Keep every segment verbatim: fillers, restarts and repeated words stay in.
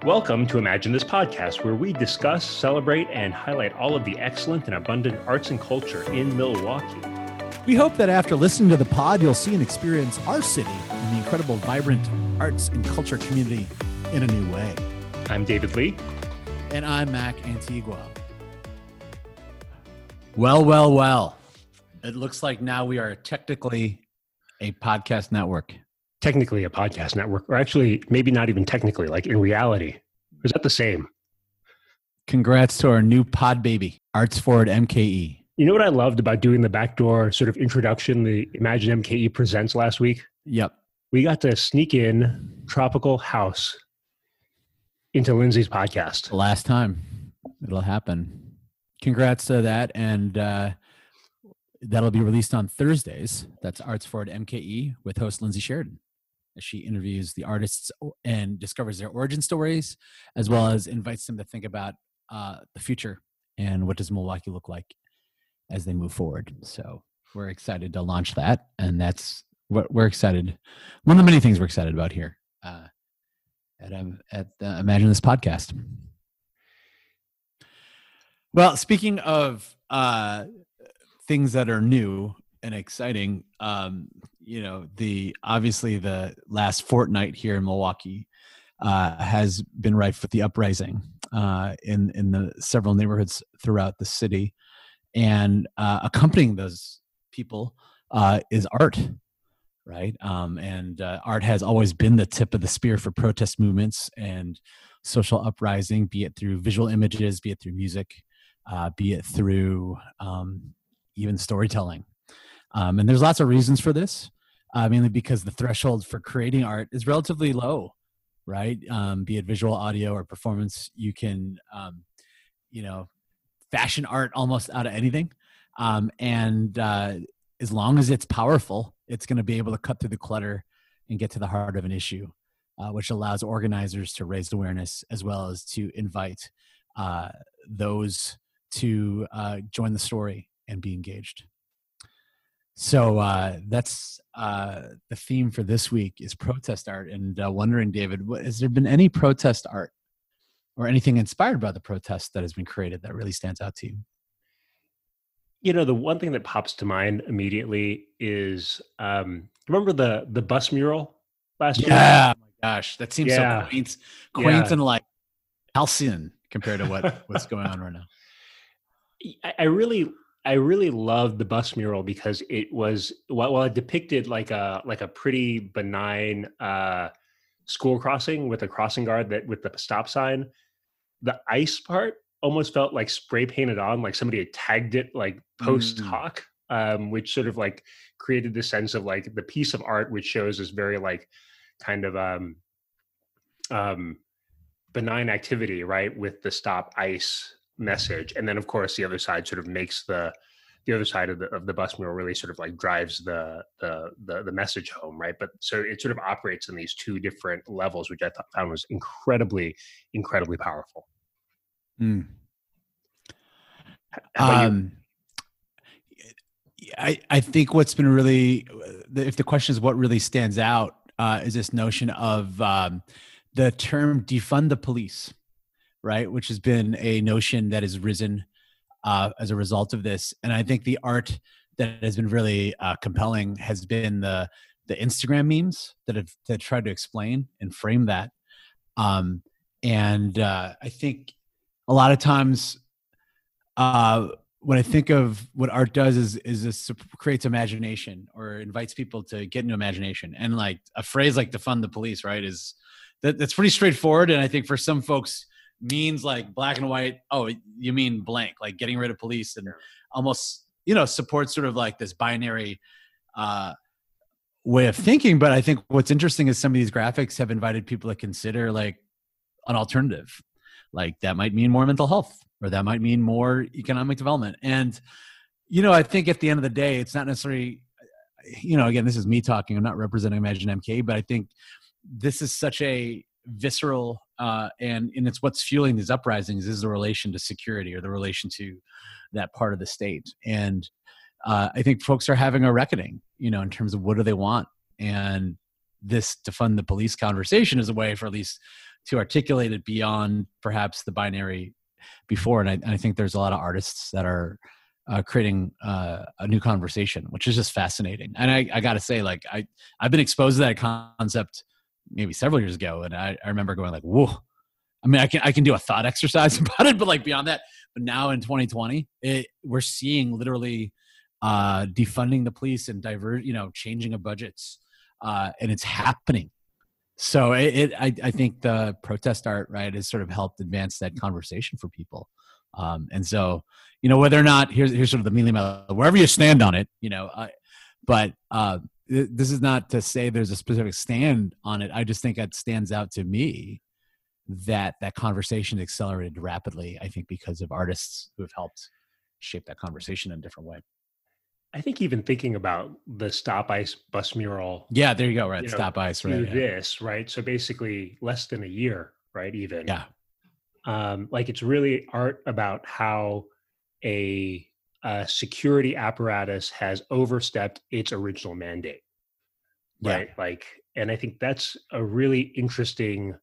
Welcome to Imagine This Podcast, where we discuss, celebrate, and highlight all of the excellent and abundant arts and culture in Milwaukee. We hope that after listening to the pod, you'll see and experience our city and the incredible, vibrant arts and culture community in a new way. I'm David Lee. And I'm Mac Antigua. Well, well, well. It looks like now we are technically a podcast network. Technically a podcast network, or actually maybe not even technically, like in reality. Is that the same? Congrats to our new pod baby, Arts Forward M K E. You know what I loved about doing the backdoor sort of introduction, the Imagine M K E Presents last week? Yep. We got to sneak in Tropical House into Lindsay's podcast. The last time it'll happen. Congrats to that. And uh, that'll be released on Thursdays. That's Arts Forward M K E with host Lindsay Sheridan, as she interviews the artists and discovers their origin stories, as well as invites them to think about uh, the future and what does Milwaukee look like as they move forward. So we're excited to launch that, and that's what we're excited. One of the many things we're excited about here uh, at um, at uh, Imagine This Podcast. Well, speaking of uh, things that are new and exciting, um, you know, the obviously the last fortnight here in Milwaukee uh, has been rife with the uprising uh, in in the several neighborhoods throughout the city, and uh, accompanying those people uh, is art, right? Um, and uh, art has always been the tip of the spear for protest movements and social uprising, be it through visual images, be it through music, uh, be it through um, even storytelling. Um, and there's lots of reasons for this, uh, mainly because the threshold for creating art is relatively low, right? Um, be it visual, audio, or performance, you can, um, you know, fashion art almost out of anything. Um, and uh, as long as it's powerful, it's going to be able to cut through the clutter and get to the heart of an issue, uh, which allows organizers to raise awareness as well as to invite uh, those to uh, join the story and be engaged. So uh, that's uh, the theme for this week is protest art. And uh, wondering, David, what, has there been any protest art or anything inspired by the protest that has been created that really stands out to you? You know, the one thing that pops to mind immediately is, um, remember the the bus mural last year? Yeah, oh my gosh, that seems Yeah. so quaint, quaint Yeah. and like halcyon compared to what what's going on right now. I, I really, I really loved the bus mural because it was, while, while it depicted like a like a pretty benign uh, school crossing with a crossing guard that with the stop sign, the ice part almost felt like spray painted on, like somebody had tagged it like post hoc, um, which sort of like created this sense of like the piece of art, which shows this very like kind of um, um, benign activity, right, with the stop ice message. And then of course the other side sort of makes the the other side of the of the bus mural really sort of like drives the the the, the message home, right? But so it sort of operates in these two different levels, which I thought found was incredibly, incredibly powerful. Mm. How about you? Um, I, I think what's been really, if the question is what really stands out, uh, is this notion of um, the term defund the police, right? Which has been a notion that has risen uh, as a result of this. And I think the art that has been really uh, compelling has been the the Instagram memes that have that tried to explain and frame that. Um, and uh, I think a lot of times uh, when I think of what art does is is this creates imagination or invites people to get into imagination. And like a phrase like defund the police, right, is that that's pretty straightforward. And I think for some folks means like black and white, oh, you mean blank, like getting rid of police, and almost, you know, supports sort of like this binary uh, way of thinking. But I think what's interesting is some of these graphics have invited people to consider like an alternative. Like that might mean more mental health, or that might mean more economic development. And, you know, I think at the end of the day, it's not necessarily, you know, again, this is me talking, I'm not representing Imagine M K, but I think this is such a visceral uh, and, and it's what's fueling these uprisings is the relation to security or the relation to that part of the state. And uh, I think folks are having a reckoning, you know, in terms of what do they want. And this defund the police conversation as a way for at least to articulate it beyond perhaps the binary before. And I, and I think there's a lot of artists that are uh, creating uh, a new conversation, which is just fascinating. And I, I got to say, like, I, I've been exposed to that concept maybe several years ago. And I, I remember going like, whoa, I mean, I can, I can do a thought exercise about it, but like beyond that, but now in twenty twenty, it, we're seeing literally uh, defunding the police and divert, you know, changing of budgets. Uh, and it's happening. So it, it I, I think the protest art, right, has sort of helped advance that conversation for people. Um, and so, you know, whether or not here's, here's sort of the meaning of wherever you stand on it, you know, uh, but uh, th- this is not to say there's a specific stand on it. I just think it stands out to me that that conversation accelerated rapidly, I think, because of artists who have helped shape that conversation in a different way. I think even thinking about the Stop ICE bus mural. Yeah, there you go, right? You know, Stop ICE, right? Do yeah. this, right? So basically less than a year, right? Even. Yeah. Um, like it's really art about how a, a security apparatus has overstepped its original mandate, right? Yeah. Like, and I think that's a really interesting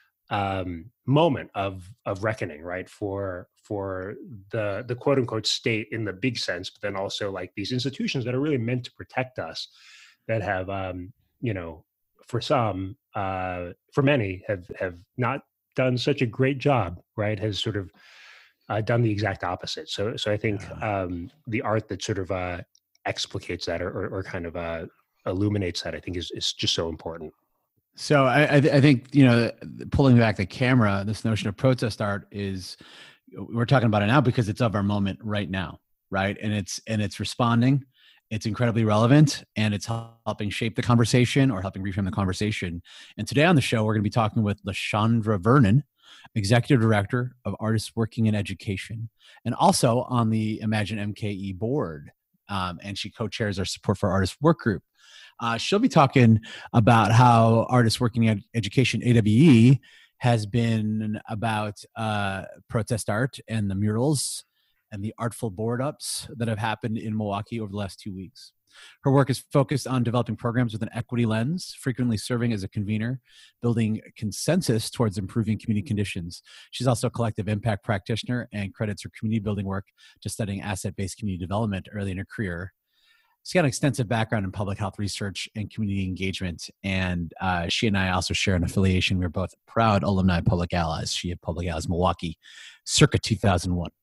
um, moment of of reckoning, right? For for the the quote unquote state in the big sense, but then also like these institutions that are really meant to protect us, that have um, you know, for some, uh, for many have have not done such a great job, right? Has sort of uh, done the exact opposite. So so I think yeah. um, the art that sort of uh, explicates that or, or, or kind of uh, illuminates that, I think is is just so important. So I, I think, you know, pulling back the camera, this notion of protest art is, we're talking about it now because it's of our moment right now, right? And it's and it's responding. It's incredibly relevant, and it's helping shape the conversation or helping reframe the conversation. And today on the show, we're going to be talking with LaShondra Vernon, Executive Director of Artists Working in Education, and also on the Imagine M K E board. Um, and she co-chairs our Support for Artists work group. Uh, she'll be talking about how Artists Working in Education, A W E, has been about uh, protest art and the murals and the artful board ups that have happened in Milwaukee over the last two weeks. Her work is focused on developing programs with an equity lens, frequently serving as a convener, building consensus towards improving community conditions. She's also a collective impact practitioner and credits her community building work to studying asset-based community development early in her career. She's got an extensive background in public health research and community engagement, and uh, she and I also share an affiliation. We're both proud alumni of Public Allies. She at Public Allies Milwaukee, circa two thousand one.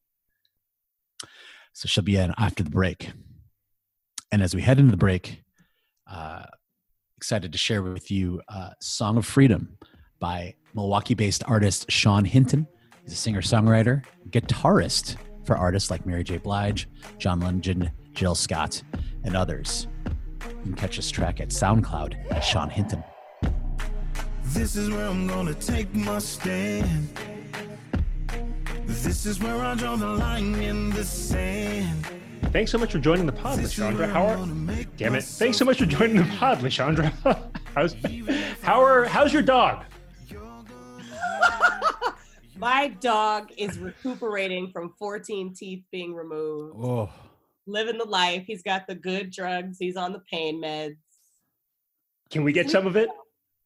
So she'll be in after the break. And as we head into the break, uh, excited to share with you uh, Song of Freedom by Milwaukee-based artist Sean Hinton. He's a singer-songwriter, guitarist for artists like Mary J. Blige, John Legend, Jill Scott, and others. You can catch this track at SoundCloud at Sean Hinton. This is where I'm gonna take my stand. This is where I draw the line in the sand. Thanks so much for joining the pod, LaShondra. How are... Damn it. Thanks so much for joining the pod, LaShondra. how's, how are, how's your dog? My dog is recuperating from fourteen teeth being removed. Oh. Living the life. He's got the good drugs. He's on the pain meds. Can we get some of it?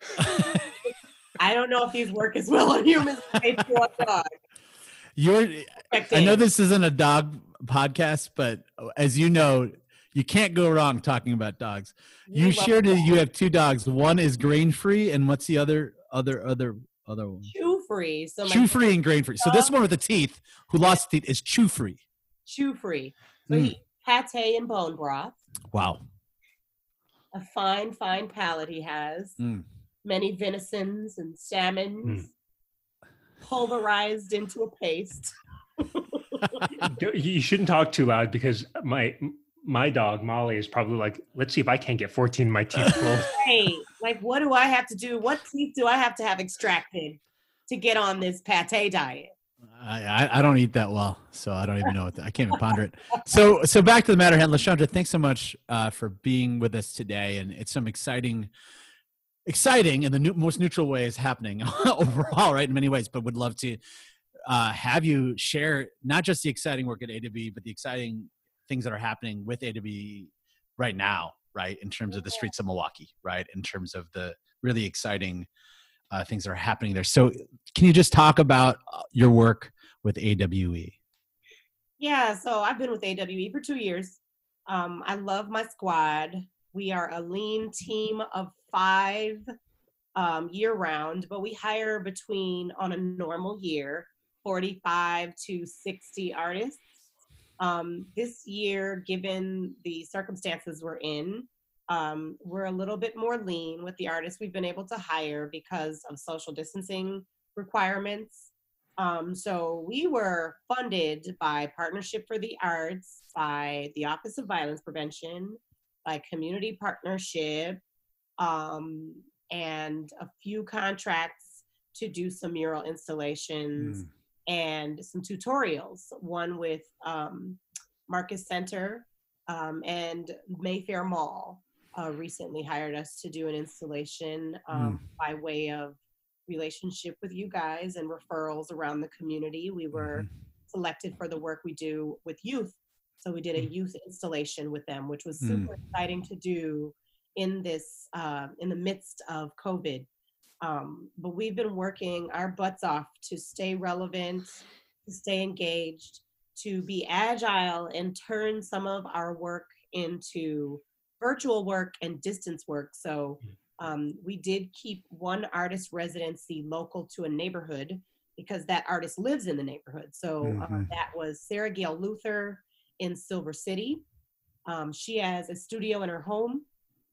I don't know if these work as well on humans as they do on dogs. You're, I know this isn't a dog podcast, but as you know, you can't go wrong talking about dogs. You, you shared that you have two dogs. One is grain free, and what's the other other other other one? Chew free. So chew free and grain free. So this one with the teeth, who lost teeth, is chew free. Chew free. So Mm. he pate and bone broth. Wow. A fine, fine palate he has. Mm. Many venisons and salmons. Mm. Pulverized into a paste. You shouldn't talk too loud because my my dog Molly is probably like, let's see if I can't get fourteen of my teeth pulled. Hey, like what do I have to do? What teeth do I have to have extracted to get on this pate diet? I, I, I don't eat that well, so I don't even know what the, I can't even ponder it. So so back to the matter, LaShondra, thanks so much uh, for being with us today, and it's some exciting. Exciting in the new, most neutral way is happening overall, right? In many ways, but would love to uh, have you share not just the exciting work at A W E, but the exciting things that are happening with A W E right now right? In terms of the streets of Milwaukee, right? In terms of the really exciting uh, things that are happening there. So can you just talk about uh, your work with A W E? Yeah, so I've been with A W E for two years. Um, I love my squad. We are a lean team of five um, year round, but we hire between, on a normal year, forty-five to sixty artists. Um, this year, given the circumstances we're in, um, we're a little bit more lean with the artists we've been able to hire because of social distancing requirements. Um, so we were funded by Partnership for the Arts, by the Office of Violence Prevention, by Community Partnership, um, and a few contracts to do some mural installations Mm. and some tutorials. One with um, Marcus Center um, and Mayfair Mall uh, recently hired us to do an installation um, by way of relationship with you guys and referrals around the community. We were selected for the work we do with youth. So we did a youth installation with them, which was super exciting to do in this, uh, in the midst of COVID. Um, but we've been working our butts off to stay relevant, to stay engaged, to be agile and turn some of our work into virtual work and distance work. So um, we did keep one artist residency local to a neighborhood because that artist lives in the neighborhood. So uh, Mhm. that was Sarah Gail Luther in Silver City. Um, she has a studio in her home,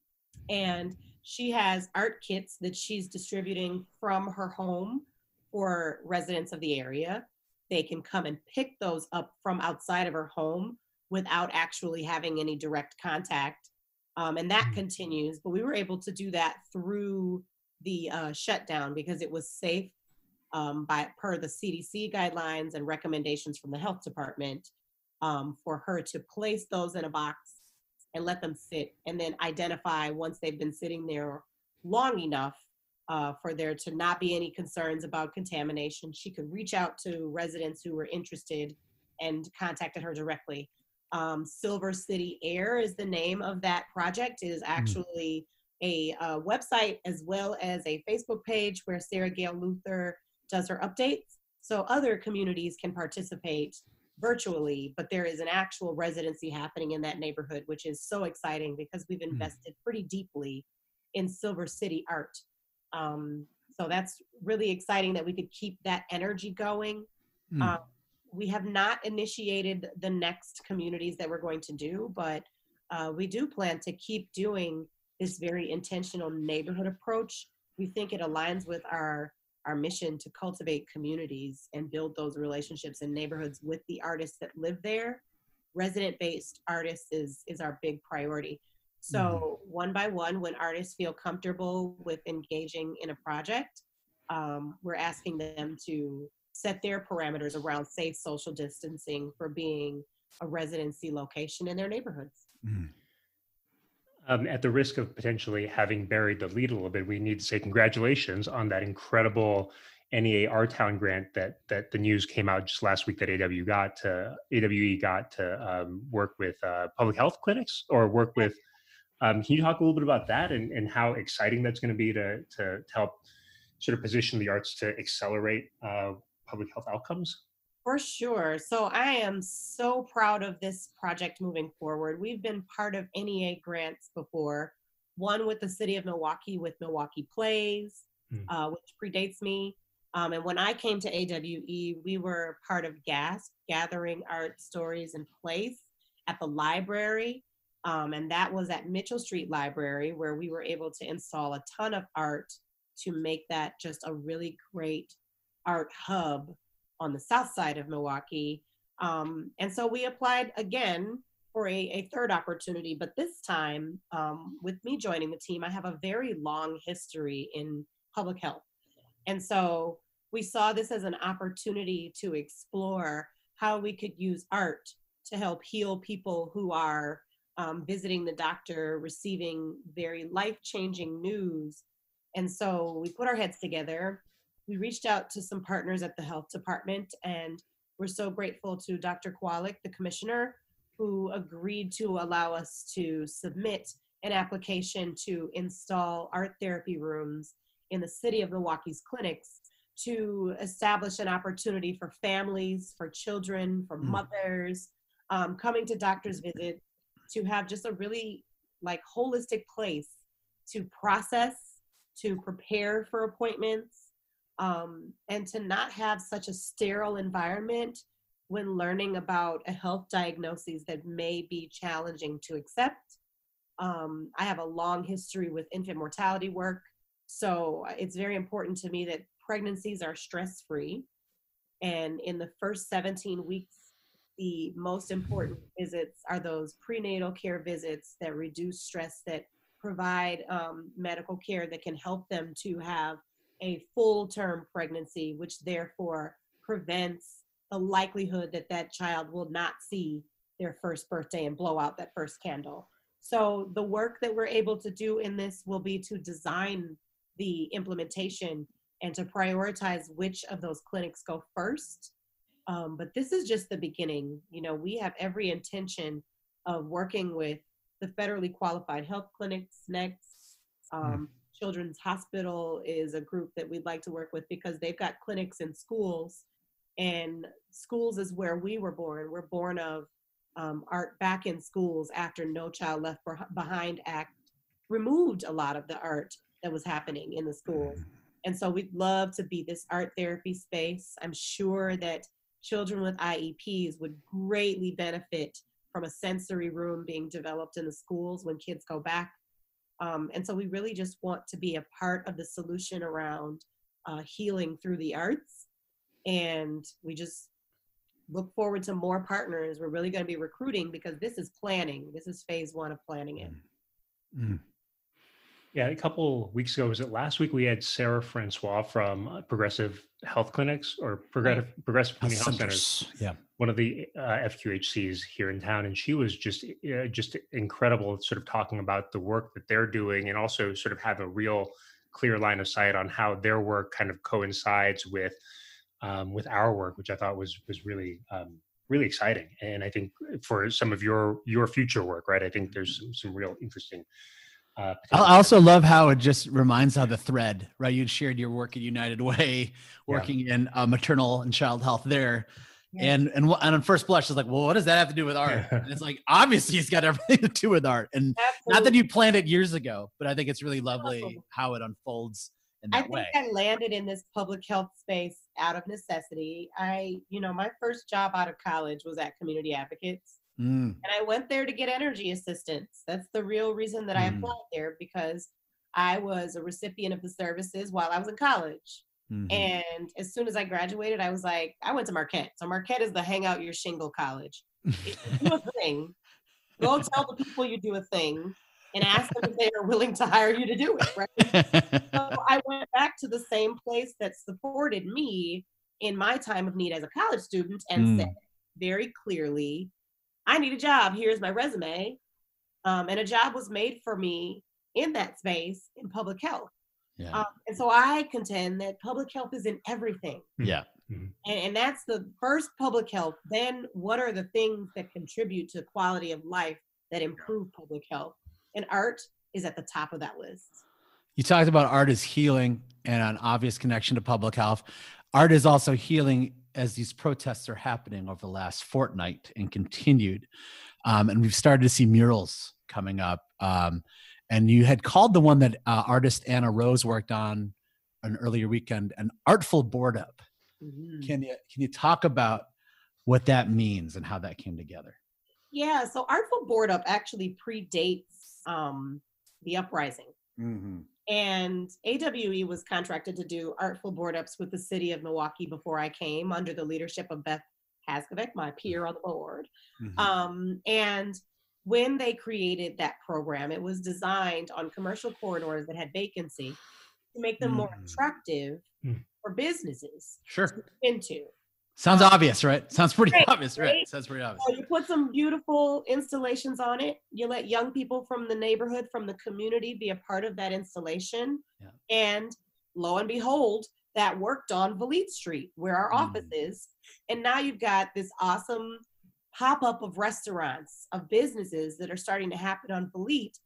and she has art kits that she's distributing from her home for residents of the area. They can come and pick those up from outside of her home without actually having any direct contact. Um, and that continues, but we were able to do that through the uh, shutdown because it was safe um, by per the C D C guidelines and recommendations from the health department um, for her to place those in a box and let them sit, and then identify once they've been sitting there long enough uh, for there to not be any concerns about contamination. She could reach out to residents who were interested and contacted her directly. Um, Silver City Air is the name of that project. It is actually a, uh website as well as a Facebook page where Sarah Gail Luther does her updates. So other communities can participate virtually, but there is an actual residency happening in that neighborhood, which is so exciting because we've invested pretty deeply in Silver City art. Um, so that's really exciting that we could keep that energy going. Mm. Um, we have not initiated the next communities that we're going to do, but uh, we do plan to keep doing this very intentional neighborhood approach. We think it aligns with our our mission to cultivate communities and build those relationships in neighborhoods with the artists that live there. Resident-based artists is, is our big priority. So mm-hmm. one by one, when artists feel comfortable with engaging in a project, um, we're asking them to set their parameters around safe social distancing for being a residency location in their neighborhoods. Mm. Um, at the risk of potentially having buried the lead a little bit, we need to say congratulations on that incredible N E A Our Town grant that that the news came out just last week that A W got to A W E got to um, work with uh, public health clinics or work with. Um, can you talk a little bit about that and, and how exciting that's going to be to, to to help sort of position the arts to accelerate uh, public health outcomes? For sure. So I am so proud of this project moving forward. We've been part of N E A grants before, one with the city of Milwaukee with Milwaukee Plays, mm. uh, which predates me. Um, and when I came to A W E, we were part of GASP, Gathering Art Stories in Place, at the library. Um, and that was at Mitchell Street Library, where we were able to install a ton of art to make that just a really great art hub on the south side of Milwaukee. Um, and so we applied again for a, a third opportunity, but this time um, with me joining the team, I have a very long history in public health. And so we saw this as an opportunity to explore how we could use art to help heal people who are um, visiting the doctor, receiving very life-changing news. And so we put our heads together. We reached out to some partners at the health department, and we're so grateful to Doctor Kowalik, the commissioner, who agreed to allow us to submit an application to install art therapy rooms in the city of Milwaukee's clinics to establish an opportunity for families, for children, for mothers, um, coming to doctor's visits, to have just a really like holistic place to process, to prepare for appointments, um, and to not have such a sterile environment when learning about a health diagnosis that may be challenging to accept. Um, I have a long history with infant mortality work, so it's very important to me that pregnancies are stress-free. And in the first seventeen weeks, the most important visits are those prenatal care visits that reduce stress, that provide um, medical care that can help them to have a full-term pregnancy, which therefore prevents the likelihood that that child will not see their first birthday and blow out that first candle. So the work that we're able to do in this will be to design the implementation and to prioritize which of those clinics go first. Um, but this is just the beginning. You know, we have every intention of working with the federally qualified health clinics next. Um, Children's Hospital is a group that we'd like to work with because they've got clinics in schools, and schools is where we were born. We're born of um, art back in schools after No Child Left Behind Act removed a lot of the art that was happening in the schools. And so we'd love to be this art therapy space. I'm sure that children with I E Ps would greatly benefit from a sensory room being developed in the schools when kids go back. Um, and so we really just want to be a part of the solution around uh, healing through the arts. And we just look forward to more partners. We're really going to be recruiting because this is planning. This is phase one of planning it. Mm. Yeah, a couple weeks ago, was it last week, we had Sarah Francois from uh, Progressive Health Clinics or Progressive, Progressive Community Health Centers. Yeah. One of the uh, F Q H Cs here in town. And she was just, uh, just incredible, sort of talking about the work that they're doing and also sort of have a real clear line of sight on how their work kind of coincides with, um, with our work, which I thought was, was really, um, really exciting. And I think for some of your, your future work, right, I think there's some, some real interesting Uh, I also love how it just reminds how the thread, right? You'd shared your work at United Way, working yeah. in uh, maternal and child health there. Yeah. And, and and on first blush, it's like, well, what does that have to do with art? And it's like, obviously it's got everything to do with art. And Absolutely. Not that you planned it years ago, but I think it's really lovely how it unfolds in that I think way. I landed in this public health space out of necessity. I, you know, my first job out of college was at Community Advocates. Mm. And I went there to get energy assistance. That's the real reason that I applied mm. there, because I was a recipient of the services while I was in college. Mm-hmm. And as soon as I graduated, I was like, I went to Marquette. So Marquette is the hang out your shingle college. If you do a thing, go tell the people you do a thing and ask them if they are willing to hire you to do it, right? So I went back to the same place that supported me in my time of need as a college student and mm. said very clearly, I need a job. Here's my resume. Um, and a job was made for me in that space in public health. Yeah. Um, and so I contend that public health is in everything. Yeah. Mm-hmm. And, and that's the first public health. Then what are the things that contribute to quality of life that improve public health? And art is at the top of that list. You talked about art as healing and an obvious connection to public health. Art is also healing as these protests are happening over the last fortnight and continued. Um, and we've started to see murals coming up. Um, and you had called the one that uh, artist Anna Rose worked on an earlier weekend, an artful board up. Mm-hmm. Can you, can you talk about what that means and how that came together? Yeah, so Artful Board Up actually predates um, the uprising. Mm-hmm. And A W E was contracted to do Artful Board Ups with the city of Milwaukee before I came, under the leadership of Beth Haskovic, my peer on the board. Mm-hmm. Um, and when they created that program, it was designed on commercial corridors that had vacancy to make them mm-hmm. more attractive mm-hmm. for businesses sure. to into. Sounds um, obvious, right? Sounds pretty right, obvious, right? right? Sounds pretty obvious. So you put some beautiful installations on it. You let young people from the neighborhood, from the community be a part of that installation. Yeah. And lo and behold, that worked on Valete Street, where our mm. office is. And now you've got this awesome pop-up of restaurants, of businesses that are starting to happen on Valete,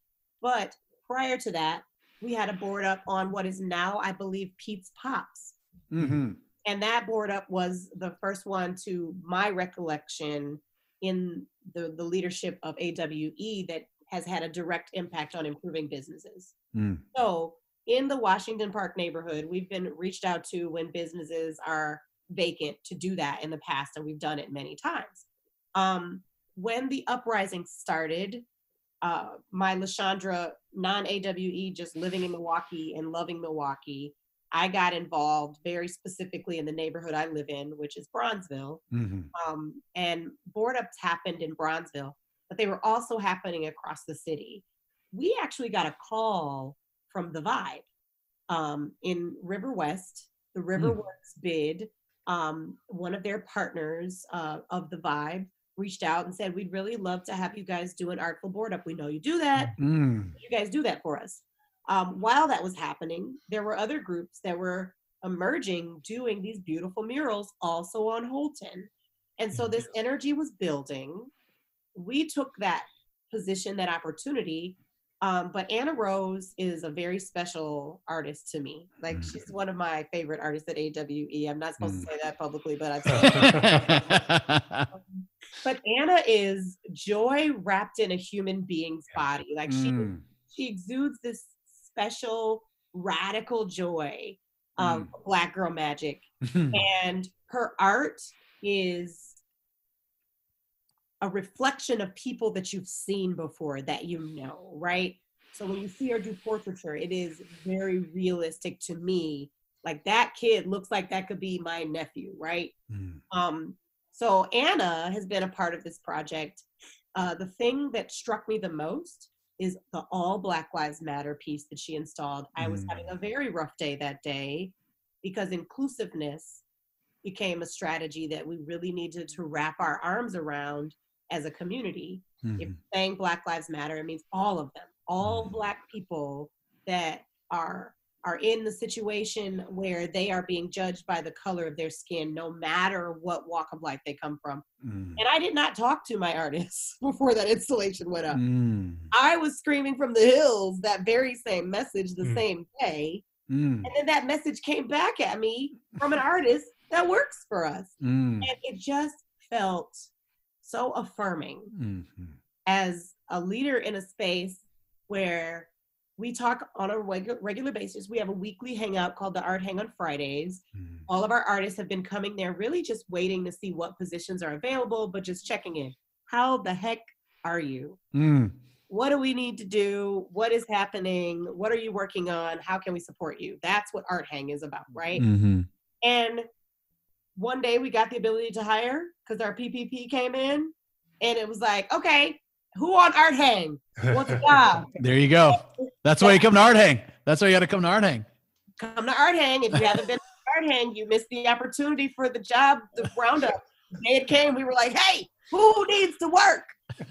But prior to that, we had a board up on what is now, I believe, Pete's Pops. Mm-hmm. And that board up was the first one, to my recollection, in the, the leadership of A W E that has had a direct impact on improving businesses. Mm. So in the Washington Park neighborhood, we've been reached out to when businesses are vacant to do that in the past, and we've done it many times. Um, when the uprising started, uh, my LaShondra, non-A W E, just living in Milwaukee and loving Milwaukee, I got involved very specifically in the neighborhood I live in, which is Bronzeville. Mm-hmm. Um, and board ups happened in Bronzeville, but they were also happening across the city. We actually got a call from The Vibe um, in River West. The River Mm. West bid, um, one of their partners uh, of The Vibe reached out and said, we'd really love to have you guys do an artful board up. We know you do that. Mm. You guys do that for us. Um, while that was happening, there were other groups that were emerging doing these beautiful murals also on Holton. And so this energy was building. We took that position, that opportunity. Um, but Anna Rose is a very special artist to me. Like, Mm. she's one of my favorite artists at A W E. I'm not supposed Mm. to say that publicly, but I've said But Anna is joy wrapped in a human being's body. Like, she Mm. she exudes this special radical joy of Black girl magic. And her art is a reflection of people that you've seen before, that you know, right? So when you see her do portraiture, it is very realistic to me. Like, that kid looks like that could be my nephew, right? Mm. Um, so Anna has been a part of this project. Uh, the thing that struck me the most is the All Black Lives Matter piece that she installed. I was Mm. having a very rough day that day because inclusiveness became a strategy that we really needed to wrap our arms around as a community. Mm. If we're saying Black Lives Matter, it means all of them, all Mm. Black people that are are in the situation where they are being judged by the color of their skin, no matter what walk of life they come from. Mm. And I did not talk to my artists before that installation went up. Mm. I was screaming from the hills that very same message the Mm. same day. Mm. And then that message came back at me from an artist that works for us. Mm. And it just felt so affirming Mhm. as a leader in a space where we talk on a regu- regular basis. We have a weekly hangout called the Art Hang on Fridays. Mm. All of our artists have been coming there really just waiting to see what positions are available, but just checking in. How the heck are you? Mm. What do we need to do? What is happening? What are you working on? How can we support you? That's what Art Hang is about, right? Mhm. And one day we got the ability to hire because our P P P came in, and it was like, okay, who on Art Hang? What's the job? There you go. That's why you come to Art Hang. That's why you got to come to Art Hang. Come to Art Hang. If you haven't been to Art Hang, you missed the opportunity for the job, the roundup. The day it came, we were like, hey, who needs to work?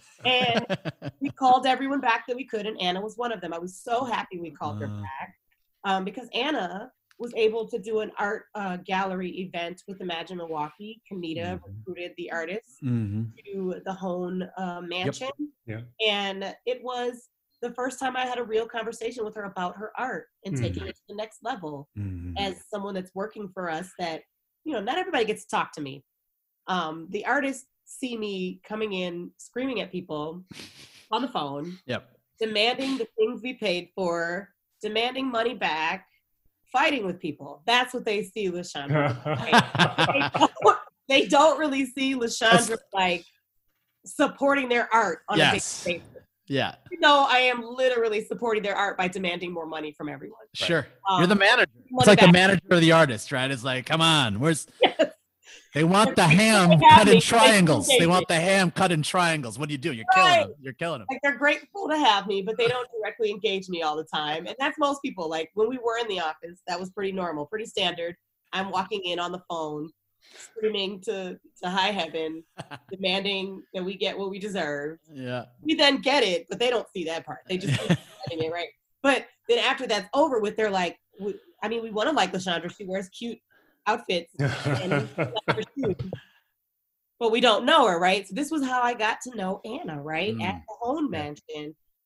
And we called everyone back that we could, and Anna was one of them. I was so happy we called her Uh. back um, because Anna was able to do an art uh, gallery event with Imagine Milwaukee. Kanita Mhm. recruited the artists Mhm. to the Hone uh, mansion. Yeah. And it was the first time I had a real conversation with her about her art and Mm. taking it to the next level Mhm. as someone that's working for us that, you know, not everybody gets to talk to me. Um, the artists see me coming in, screaming at people on the phone, Yep. demanding the things we paid for, demanding money back, fighting with people. That's what they see LaShondra. they, don't, they don't really see LaShondra like supporting their art on Yes. a big basis. Yeah. No, I am literally supporting their art by demanding more money from everyone. Sure. Um, You're the manager. It's money like the back. manager of the artist, right? It's like, come on, where's Yes. they want the ham They have cut me. in They triangles. They appreciate want it. the ham cut in triangles. What do you do? You're killing Right. them. You're killing them. Like, they're grateful to have me, but they don't directly engage me all the time. And that's most people. Like, when we were in the office, that was pretty normal, pretty standard. I'm walking in on the phone, screaming to, to high heaven, demanding that we get what we deserve. Yeah. We then get it, but they don't see that part. They just see getting it, right? But then after that's over with, they're like, we, I mean, we want to like LaShondra. She wears cute outfits, and we like her shoes, but we don't know her, right? So this was how I got to know Anna, right? Mm. At the Hone Mansion.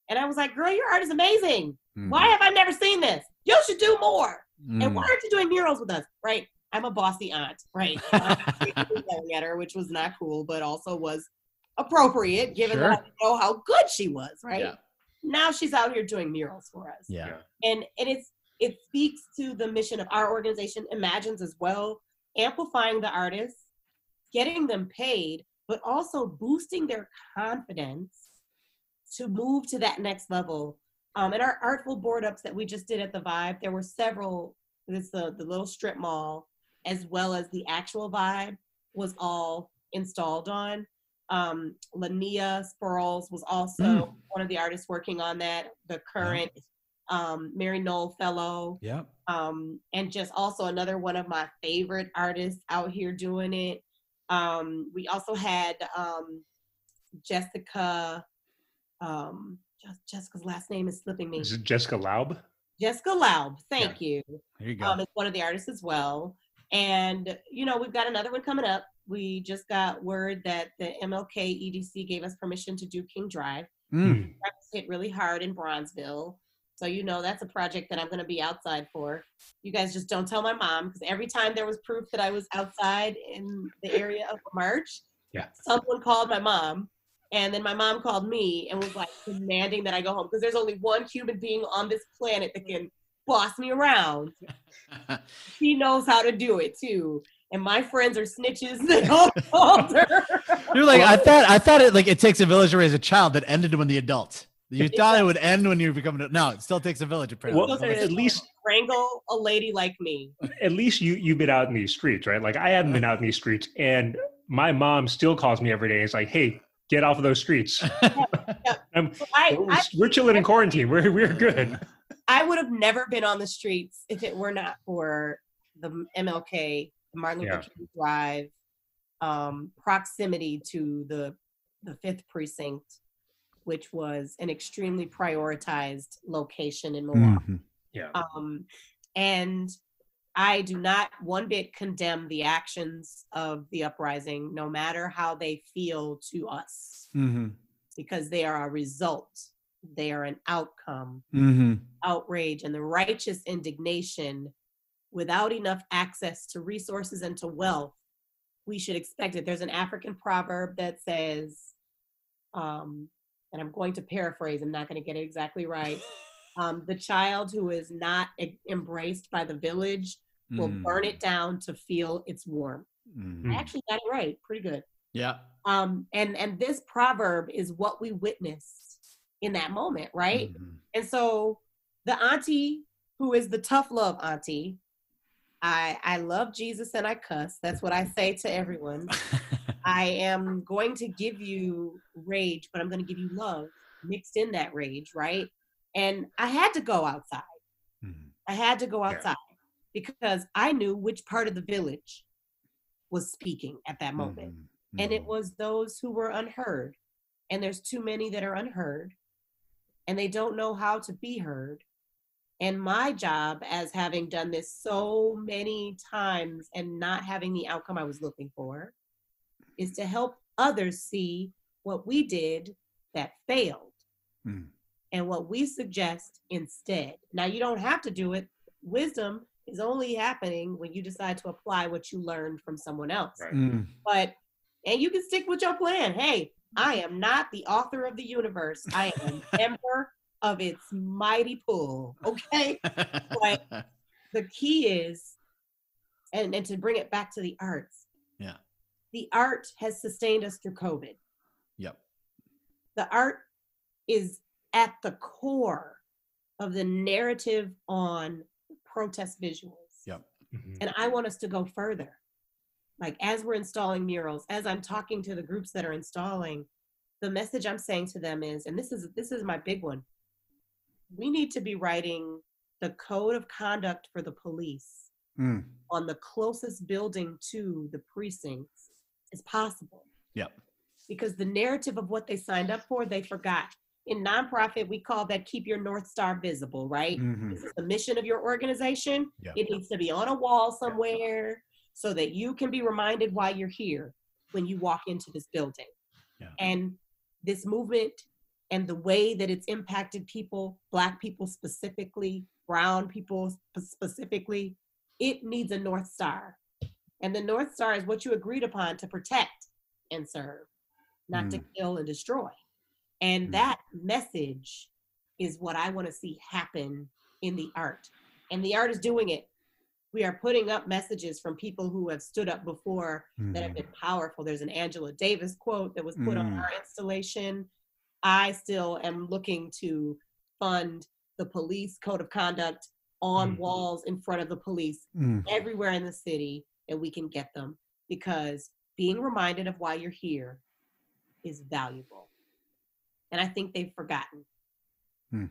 And I was like, girl, your art is amazing. Mhm. Why have I never seen this? You should do more. Mm. And why aren't you doing murals with us? Right. I'm a bossy aunt. Right. And I was yelling at her, which was not cool, but also was appropriate given Sure. that I know how good she was. Right. Yeah. Now she's out here doing murals for us. Yeah. And and it's it speaks to the mission of our organization, Imagines, as well, amplifying the artists, getting them paid, but also boosting their confidence to move to that next level. Um, and our artful board ups that we just did at the Vibe, there were several. This the the little strip mall, as well as the actual Vibe, was all installed on. Um, Lania Spurls was also Mm. one of the artists working on that. The current um, Mary Knoll Fellow, Yeah. um, and just also another one of my favorite artists out here doing it. Um, we also had um, Jessica. Um, just, Jessica's last name is slipping me. Is it Jessica Laub? Jessica Laub, thank you. There you go. Um, is one of the artists as well. And, you know, we've got another one coming up. We just got word that the M L K E D C gave us permission to do King Drive. Mm. That was hit really hard in Bronzeville. So, you know, that's a project that I'm going to be outside for. You guys just don't tell my mom, because every time there was proof that I was outside in the area of the march, Yeah. someone called my mom. And then my mom called me and was like demanding that I go home, because there's only one human being on this planet that can boss me around. She knows how to do it too. And my friends are snitches. They all called her. You're like, I thought, I thought it like it takes a village to raise a child that ended when the adult. You thought it would end when you become an no. It still takes a village. Apparently. Well, at least Wrangle a lady like me. at least you you've been out in these streets, right? Like I haven't been out in these streets, and my mom still calls me every day. It's like, hey, get off of those streets. I'm, I, I, we're chilling in quarantine. We're we're good. I would have never been on the streets if it were not for the M L K, the Martin Luther Yeah. King Drive, um, proximity to the the fifth precinct, which was an extremely prioritized location in Milwaukee. Mhm. Yeah. Um, and I do not one bit condemn the actions of the uprising, no matter how they feel to us, Mhm. because they are a result. They are an outcome. Mhm. Outrage and the righteous indignation without enough access to resources and to wealth. We should expect it. There's an African proverb that says, um, and I'm going to paraphrase, I'm not going to get it exactly right. Um, the child who is not e- embraced by the village will Mm. burn it down to feel its warmth. Mm. I actually got it right. Pretty good. Yeah. Um, and, and this proverb is what we witnessed in that moment, right? Mhm. And so the auntie who is the tough love auntie, I I love Jesus and I cuss. That's what I say to everyone. I am going to give you rage, but I'm going to give you love mixed in that rage, right? And I had to go outside. Mhm. I had to go Yeah. outside because I knew which part of the village was speaking at that moment. Mhm. And it Mhm. was those who were unheard. And there's too many that are unheard. And they don't know how to be heard. And my job, as having done this so many times and not having the outcome I was looking for, is to help others see what we did that failed Mm. and what we suggest instead. Now, you don't have to do it. Wisdom is only happening when you decide to apply what you learned from someone else. Right. Mm. But, and you can stick with your plan. Hey, I am not the author of the universe. I am a member of its mighty pool. Okay? The key is, and, and to bring it back to the arts, Yeah. the art has sustained us through COVID. Yep. The art is at the core of the narrative on protest visuals. Yep. Mhm. And I want us to go further. Like as we're installing murals, as I'm talking to the groups that are installing, the message I'm saying to them is, and this is this is my big one, we need to be writing the code of conduct for the police Mm. on the closest building to the precincts as possible. Yep. Because the narrative of what they signed up for, they forgot. In nonprofit, we call that keep your North Star visible, right? Mhm. This is the mission of your organization. Yep. It needs to be on a wall somewhere so that you can be reminded why you're here when you walk into this building. Yeah. And this movement and the way that it's impacted people, Black people specifically, brown people specifically, it needs a North Star. And the North Star is what you agreed upon to protect and serve, not mm. to kill and destroy. And mm. that message is what I want to see happen in the art. And the art is doing it. We are putting up messages from people who have stood up before mm. that have been powerful. There's an Angela Davis quote that was put mm. on our installation. I still am looking to fund the police code of conduct on mm. walls in front of the police mm. everywhere in the city, that we can get them, because being reminded of why you're here is valuable. And I think they've forgotten. Hmm.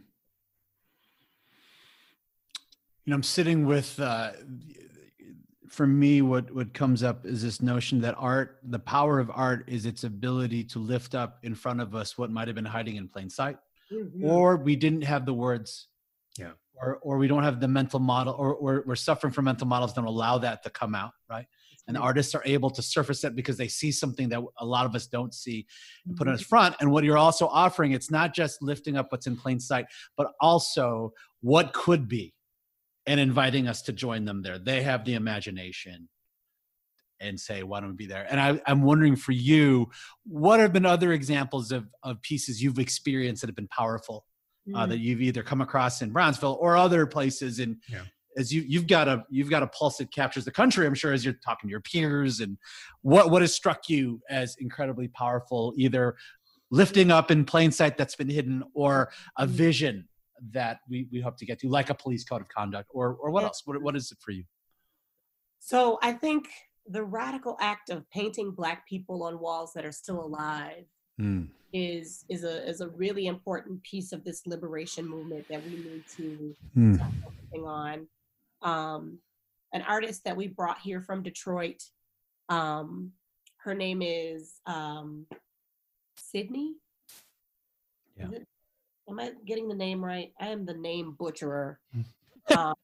You know, I'm sitting with, uh, for me, what, what comes up is this notion that art, the power of art is its ability to lift up in front of us what might have been hiding in plain sight, mm-hmm. or we didn't have the words. Yeah. Or, or we don't have the mental model, or, or we're suffering from mental models that don't allow that to come out, right? And artists are able to surface it because they see something that a lot of us don't see and put it in front. And what you're also offering, it's not just lifting up what's in plain sight, but also what could be, and inviting us to join them there. They have the imagination and say, why don't we be there? And I, I'm wondering for you, what have been other examples of, of pieces you've experienced that have been powerful? Uh, that you've either come across in Brownsville or other places, and yeah. as you you've got a you've got a pulse that captures the country, I'm sure, as you're talking to your peers. And what what has struck you as incredibly powerful, either lifting up in plain sight that's been hidden, or a vision that we we hope to get to, like a police code of conduct, or or what else? What what is it for you? So I think the radical act of painting Black people on walls that are still alive mm. is is a is a really important piece of this liberation movement that we need to mm. start focusing on. Um, an artist that we brought here from Detroit, um, her name is um, Sydney. Yeah. Is it, am I getting the name right? I am the name butcherer. um,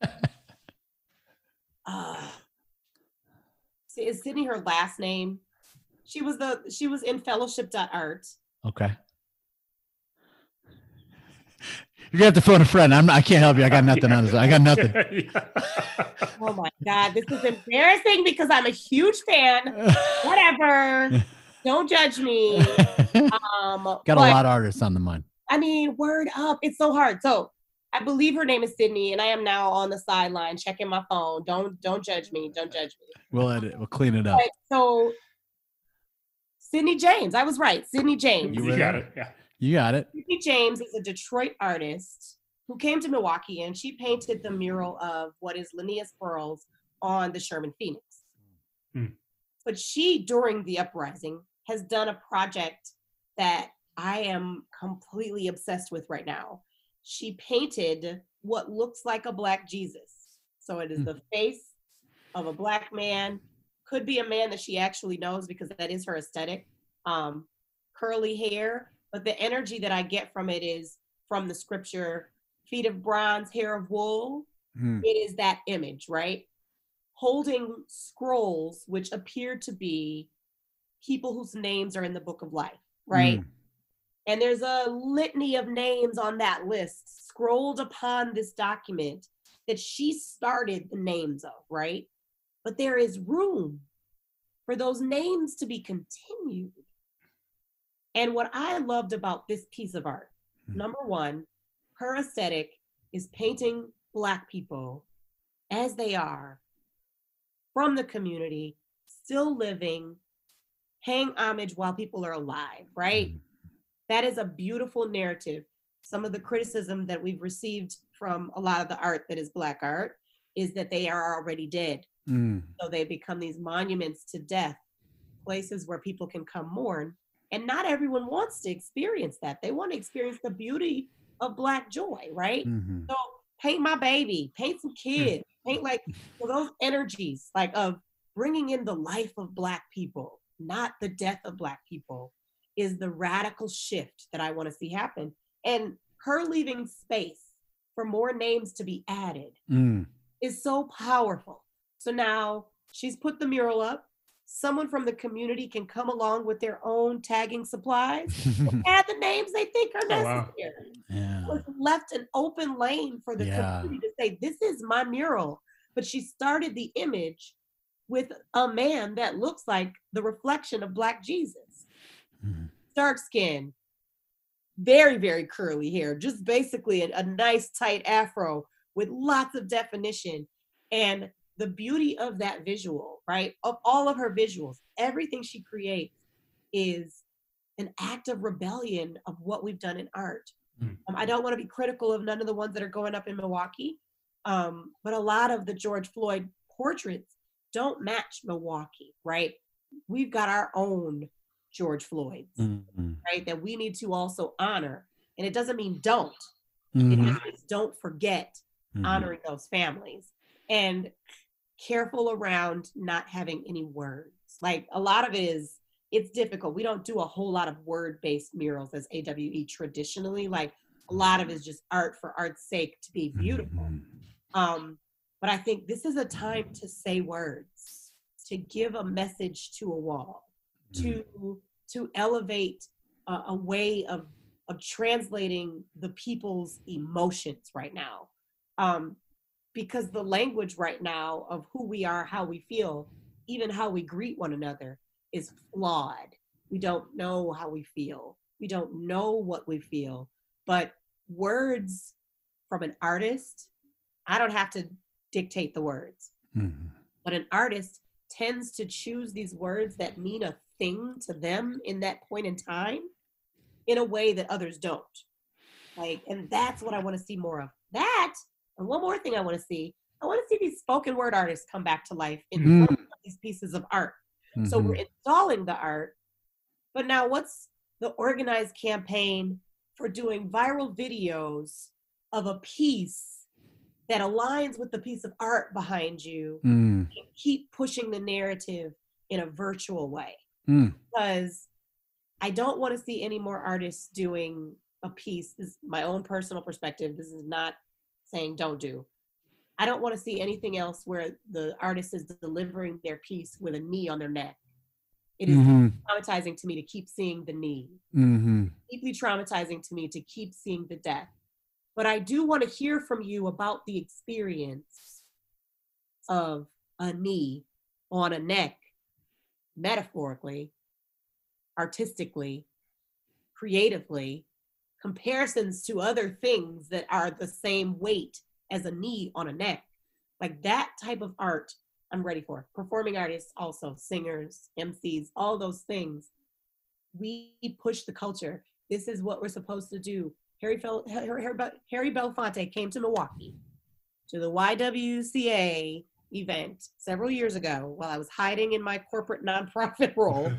uh, is Sydney her last name? She was the she was in Fellowship dot art. Okay. You're gonna have to phone a friend. I'm I can't help you. I got nothing on this. I got nothing. Oh my God, this is embarrassing because I'm a huge fan. Whatever. Don't judge me. Um, got but, a lot of artists on the mind. I mean, word up. It's so hard. So I believe her name is Sydney, and I am now on the sideline checking my phone. Don't don't judge me. Don't judge me. We'll edit. We'll clean it up. But, so Sydney James. I was right. Sydney James. You got it. Yeah. You got it. Sydney James is a Detroit artist who came to Milwaukee, and she painted the mural of what is Linnaeus Pearls on the Sherman Phoenix. Hmm. But she, during the uprising, has done a project that I am completely obsessed with right now. She painted what looks like a Black Jesus. So it is hmm. the face of a Black man, could be a man that she actually knows because that is her aesthetic. Um, curly hair. But the energy that I get from it is from the scripture, feet of bronze, hair of wool. Mm. It is that image, right? Holding scrolls, which appear to be people whose names are in the book of life, right? Mm. And there's a litany of names on that list scrolled upon this document that she started the names of, right? But there is room for those names to be continued. And what I loved about this piece of art, mm. number one, her aesthetic is painting Black people as they are from the community, still living, paying homage while people are alive, right? Mm. That is a beautiful narrative. Some of the criticism that we've received from a lot of the art that is Black art is that they are already dead. Mm. So they become these monuments to death, places where people can come mourn. And not everyone wants to experience that. They want to experience the beauty of Black joy, right? Mm-hmm. So paint my baby, paint some kids, paint like so those energies, like of bringing in the life of Black people, not the death of Black people, is the radical shift that I want to see happen. And her leaving space for more names to be added mm. is so powerful. So now she's put the mural up. someone from the community can come along with their own tagging supplies and add the names they think are Oh, wow. necessary. Yeah. It was left an open lane for the Yeah. community to say, this is my mural. But she started the image with a man that looks like the reflection of Black Jesus. Mhm. Dark skin, very, very curly hair, just basically a, a nice tight afro with lots of definition. And the beauty of that visual, right? Of all of her visuals, everything she creates is an act of rebellion of what we've done in art. Mm. Um, I don't want to be critical of none of the ones that are going up in Milwaukee, um, but a lot of the George Floyd portraits don't match Milwaukee, right? We've got our own George Floyds, Mhm. right? That we need to also honor. And it doesn't mean don't. It Mhm. just means don't forget Mhm. honoring those families. And careful around not having any words. Like a lot of it is, it's difficult. We don't do a whole lot of word-based murals as A W E traditionally. Like a lot of it is just art for art's sake to be beautiful. Mhm. Um, but I think this is a time to say words, to give a message to a wall, to to elevate a, a way of of translating the people's emotions right now. Um, because the language right now of who we are, how we feel, even how we greet one another is flawed. We don't know how we feel. We don't know what we feel. But words from an artist, I don't have to dictate the words. Mhm. But an artist tends to choose these words that mean a thing to them in that point in time in a way that others don't. Like, and that's what I want to see more of. That, and one more thing I want to see, I want to see these spoken word artists come back to life in Mhm. front of these pieces of art. So we're Mhm. installing the art, but now what's the organized campaign for doing viral videos of a piece that aligns with the piece of art behind you? Mm. Keep pushing the narrative in a virtual way, Mm. because I don't want to see any more artists doing a piece. This is my own personal perspective. This is not saying don't do. I don't want to see anything else where the artist is delivering their piece with a knee on their neck. It is Mhm. traumatizing to me to keep seeing the knee. Mhm. Deeply traumatizing to me to keep seeing the death. But I do want to hear from you about the experience of a knee on a neck, metaphorically, artistically, creatively, comparisons to other things that are the same weight as a knee on a neck. Like that type of art, I'm ready for. Performing artists also, singers, M Cs, all those things. We push the culture. This is what we're supposed to do. Harry, Fel- Harry, Harry, Harry Belafonte came to Milwaukee to the Y W C A event several years ago while I was hiding in my corporate nonprofit role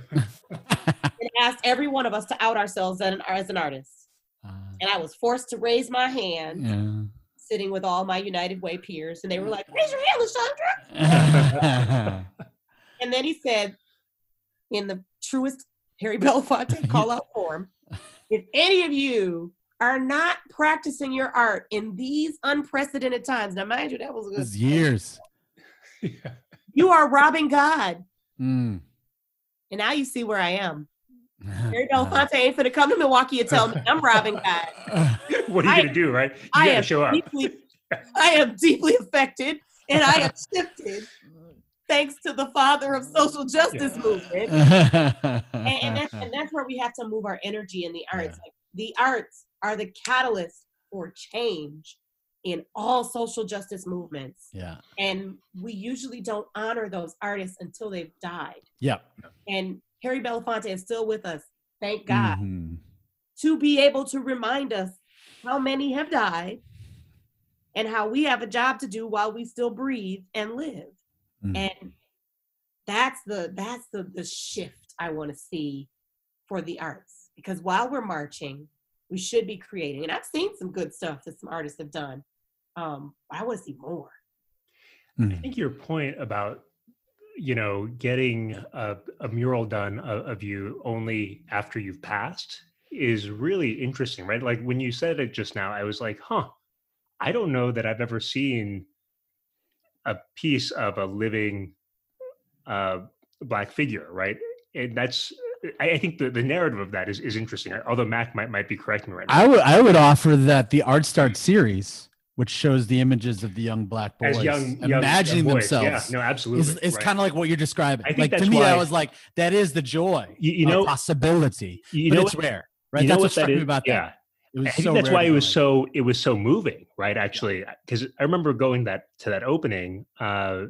and asked every one of us to out ourselves as an, as an artist. Uh, And I was forced to raise my hand, yeah. sitting with all my United Way peers, and they were like, raise your hand, Lashandra. And then he said, in the truest Harry Belafonte call-out form, if any of you are not practicing your art in these unprecedented times, now mind you, that was, It was years. Yeah. you are robbing God. Mm. And now you see where I am. Harry Belafonte ain't finna come to Milwaukee and tell me I'm robbing God. What are you I- gonna do, right? You I gotta am show up. deeply, I am deeply affected, and I have shifted thanks to the father of social justice Yeah. movement. And, and, that's, and that's where we have to move our energy in the arts. Yeah. Like, the arts are the catalyst for change in all social justice movements. Yeah. And we usually don't honor those artists until they've died. Yep. And Harry Belafonte is still with us, thank God, Mhm. to be able to remind us how many have died and how we have a job to do while we still breathe and live. Mhm. And that's the that's the the shift I want to see for the arts. Because while we're marching, we should be creating. And I've seen some good stuff that some artists have done. Um, I want to see more. I Mhm. think your point about, you know, getting a, a mural done of, of you only after you've passed is really interesting, right? Like when you said it just now, I was like, huh, I don't know that I've ever seen a piece of a living uh, black figure, right? And that's I, I think the, the narrative of that is, is interesting. Although Mac might might be correcting me right now. I would I would offer that the Art Start series, which shows the images of the young black boys As young, young imagining young boys. themselves, Yeah, no, absolutely. is, is right. kind of like what you're describing. I think Like that's to me, why- I was like, that is the joy, You, you of know, possibility, you but know it's what- rare, right? you know That's what, what struck that me is? about Yeah. that. It was I think so that's rare why to it was realize. so it was so moving, right? Actually, because I remember going that to that opening uh,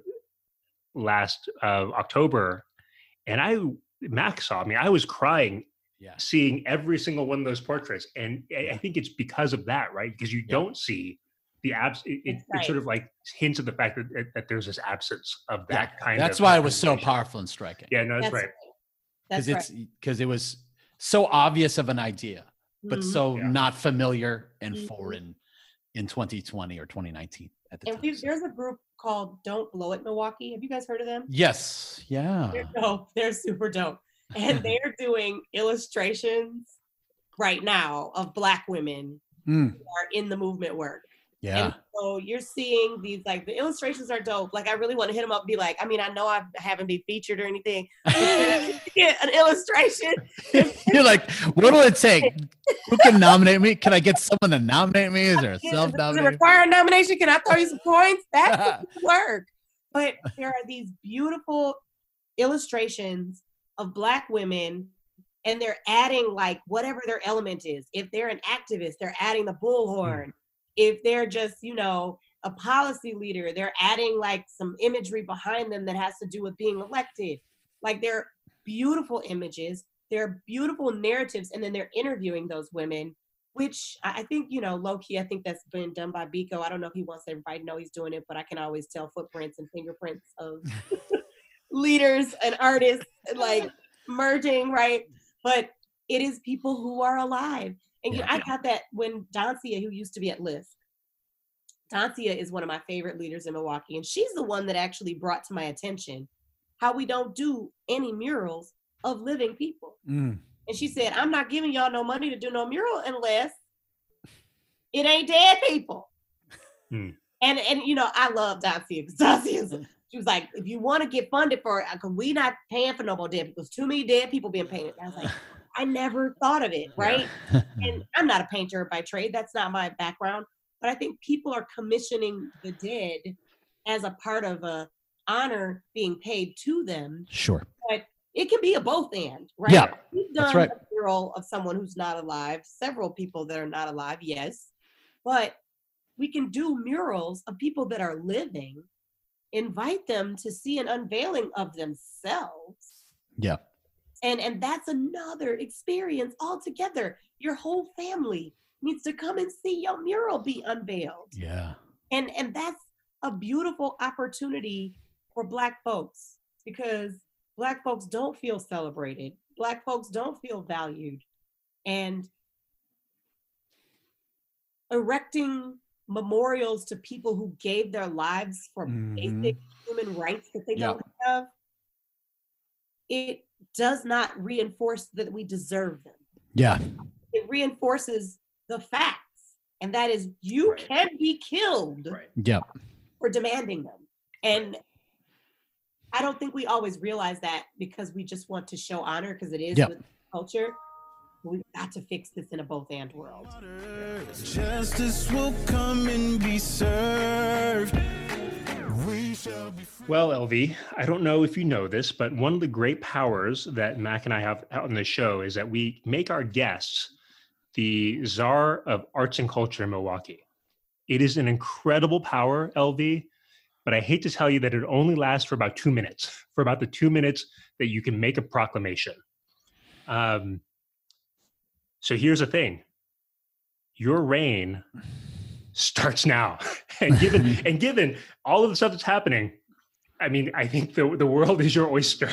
last uh, October, and I Mac saw me. I was crying Yeah. seeing every single one of those portraits, and I, I think it's because of that, right? Because you Yeah. don't see the abs. It, it, That's it sort right. of like hints at the fact that that, that there's this absence of that kind That's of. why it was so representation. powerful and striking. Yeah, no, that's, That's right. right. That's Because right. it's because it was so obvious of an idea, but Mhm. so Yeah. not familiar and Mhm. foreign in twenty twenty or twenty nineteen at the And time. we, so- there's a group called Don't Blow It Milwaukee. Have you guys heard of them? Yes. Yeah. They're dope. They're super dope. And they're doing illustrations right now of Black women Mm, who are in the movement work. yeah. And so you're seeing these, like, the illustrations are dope. Like, I really want to hit them up and be like, I mean, I know I haven't been featured or anything. Get an illustration. You're like, what'll it take? Who can nominate me? Can I get someone to nominate me? Is there a Does self it nomination? require a nomination? Can I throw you some points? That's work. But there are these beautiful illustrations of Black women, and they're adding like whatever their element is. If they're an activist, they're adding the bullhorn. Mm. If they're just, you know, a policy leader, they're adding like some imagery behind them that has to do with being elected. Like, they're beautiful images, they're beautiful narratives, and then they're interviewing those women, which I I think, you know, low key, I think that's been done by Biko. I don't know if he wants everybody to know he's doing it, but I can always tell footprints and fingerprints of leaders and artists like merging, right? But it is people who are alive. And you know, Yeah. I got that when Dancia, who used to be at Lyft, Dancia is one of my favorite leaders in Milwaukee, and she's the one that actually brought to my attention how we don't do any murals of living people. Mm, And she said, I'm not giving y'all no money to do no mural unless it ain't dead people. Hmm. And and you know, I love Dacia because Dacia is, she was like, if you want to get funded for it, because we not paying for no more dead people. There's too many dead people being painted. I was like, I never thought of it, right? And I'm not a painter by trade. That's not my background. But I think people are commissioning the dead as a part of a honor being paid to them. sure. It can be a both and, right? Yeah, We've that's done right. a mural of someone who's not alive, several people that are not alive, yes. But we can do murals of people that are living, invite them to see an unveiling of themselves. Yeah. And and that's another experience altogether. Your whole family needs to come and see your mural be unveiled. Yeah. And and that's a beautiful opportunity for Black folks, because Black folks don't feel celebrated. Black folks don't feel valued. And erecting memorials to people who gave their lives for Mhm. basic human rights that they Yeah. don't have, it does not reinforce that we deserve them. Yeah. It reinforces the facts, and that is you Right. can be killed Right. Yeah. for demanding them. And I don't think we always realize that because we just want to show honor because it is Yep. with culture. We've got to fix this in a both and world. Justice will come and be served. We shall be free. Well, L V, I don't know if you know this, but one of the great powers that Mac and I have out on the show is that we make our guests the czar of arts and culture in Milwaukee. It is an incredible power, L V, but I hate to tell you that it only lasts for about two minutes, for about the two minutes that you can make a proclamation. Um, so here's the thing. Your reign starts now. and given and given all of the stuff that's happening, I mean, I think the, the world is your oyster.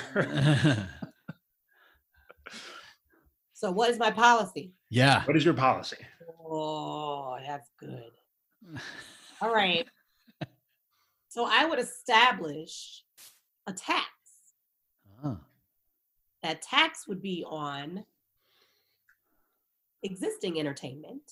So what is my policy? yeah. What is your policy? Oh, that's good. All right. So I would establish a tax. Oh. That tax would be on existing entertainment,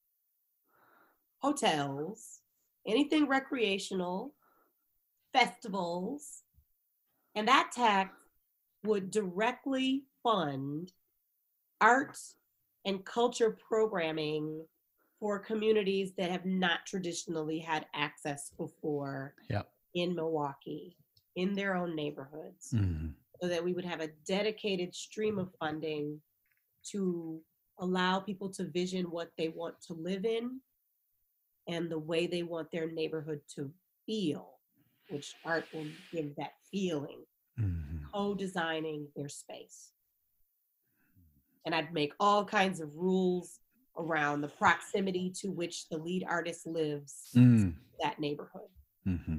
hotels, anything recreational, festivals, and that tax would directly fund arts and culture programming for communities that have not traditionally had access before Yep. in Milwaukee, in their own neighborhoods, Mm-hmm. so that we would have a dedicated stream of funding to allow people to vision what they want to live in and the way they want their neighborhood to feel, which art will give that feeling, Mm-hmm. co-designing their space. And I'd make all kinds of rules around the proximity to which the lead artist lives Mm. to that neighborhood. Mm-hmm.